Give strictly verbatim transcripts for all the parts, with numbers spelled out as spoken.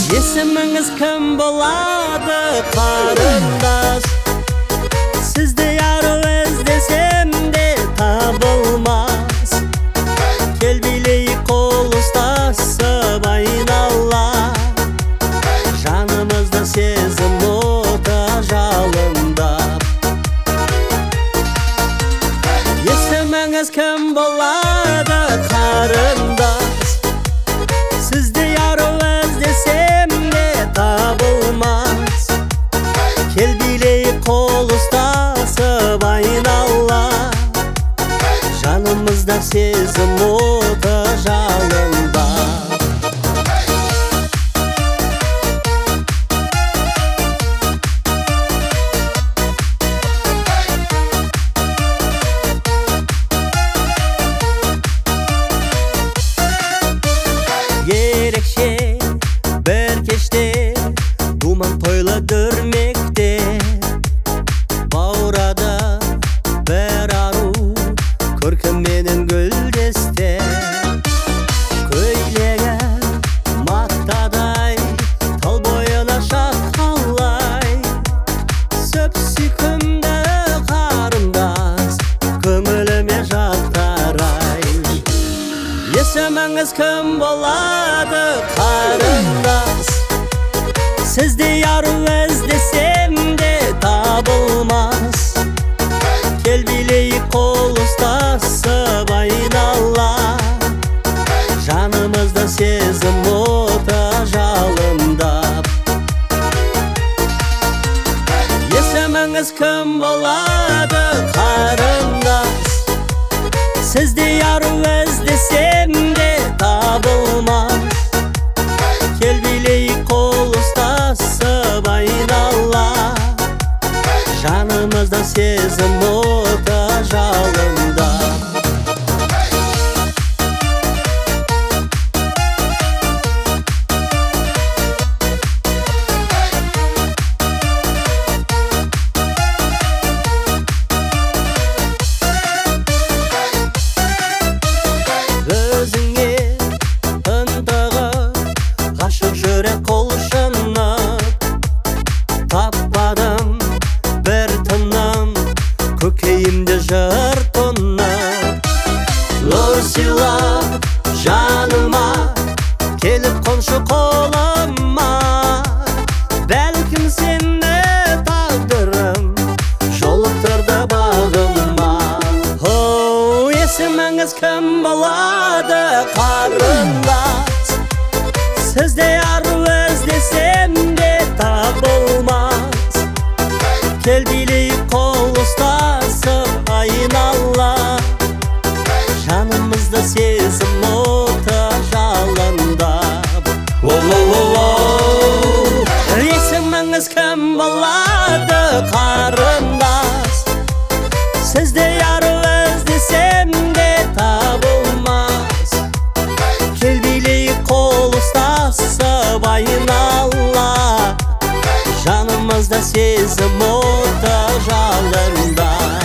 Есіміңіз кім болады қарындас? Сізді яру іздесем де табылмас. Кел билейік қол ұстасып айнала, жанымызда сезім оты жалындап. Есіміңіз кім болады қарындас? Сізді яру іздесем де табылмас. Кел билейік қол ұстасып айнала, жанымызда сезім оты жалындап. Ерекше бір кеште думан тойлы дүрмекте, баурады бір ару көркіменен гүлдесте. Көйлегі мақтадай тал бойына шаққалай, сөп сүйкімді қарындас көңіліме жаттарай. Есіміңіз кім болады қарындас? Сізді яру іздесем де табылмас. Кел билейік қол ұстасып айнала, жанымызда сезім оты жалындап. Есіміңіз кім болады қарындас? Сізді яру іздесем де табылмас. Кел билейік қол ұстасып айнала, жанымызда сезім оты жалындап. Өзіңе ынтығып ғашық жүрек құлшынып, таппадым бір тыным көкейімде жыр тұнып. Нұр сыйлап жаныма келіп қоншы қолыма, бәлкім сені тағдырым жолықтырды бағыма. О, есіміңіз кім болады қарындас? Сізді яру іздесем де табылмас. Кел билейік қол ұстасып айнала, жанымызда сезім оты жалындап. Есіміңіз кім болады қарындас? Сізді яру іздесем де табылмас. Кел билейік қол ұстасып айнала, жанымызда сезім оты жалындап.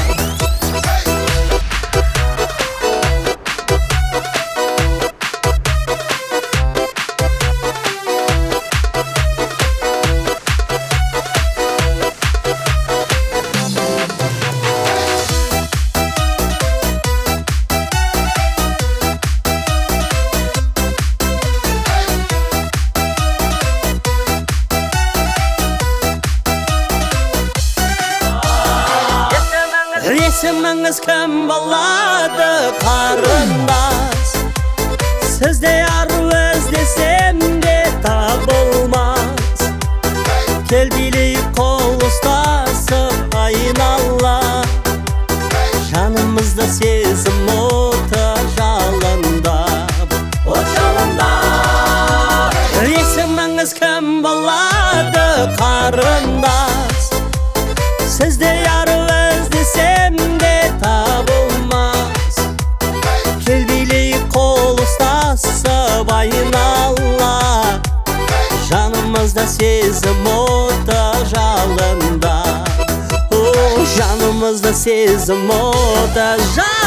Есіміңіз кім болады қарындас? Сізді яру іздесем де табылмас. Кел билейік қол ұстасып айнала, жанымызда сезім оты жалындап. От жалындап. Есіміңіз кім болады қарындас? Сізді яру іздесем де табылмас. Кел билейік қол ұстасып айнала, жанымызда сезім оты жалындап. О, жанымызда сезім оты жалындап.